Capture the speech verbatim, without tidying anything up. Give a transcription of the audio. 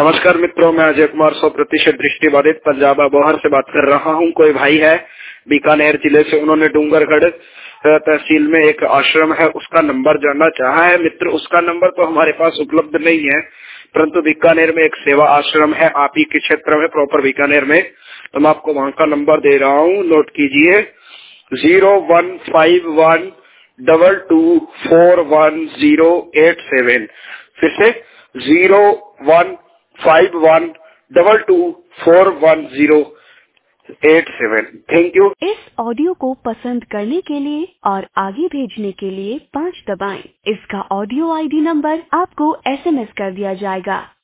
नमस्कार मित्रों, मैं अजय कुमार सौ प्रतिशत दृष्टिबाधित पंजाब अबोहर से बात कर रहा हूं। कोई भाई है बीकानेर जिले से, उन्होंने डूंगरगढ़ तहसील में एक आश्रम है, उसका नंबर जानना चाहा है। मित्र, उसका नंबर तो हमारे पास उपलब्ध नहीं है, परंतु बीकानेर में एक सेवा आश्रम है, आप ही के क्षेत्र में, प्रॉपर बीकानेर में, तो मैं आपको वहां का नंबर दे रहा हूँ, नोट कीजिए। Zero one five one double two four one zero eight seven. फिर से zero one five one double two four one zero eight seven. Thank you. इस ऑडियो को पसंद करने के लिए और आगे भेजने के लिए पाँच दबाएं। इसका ऑडियो आईडी नंबर आपको एसएमएस कर दिया जाएगा।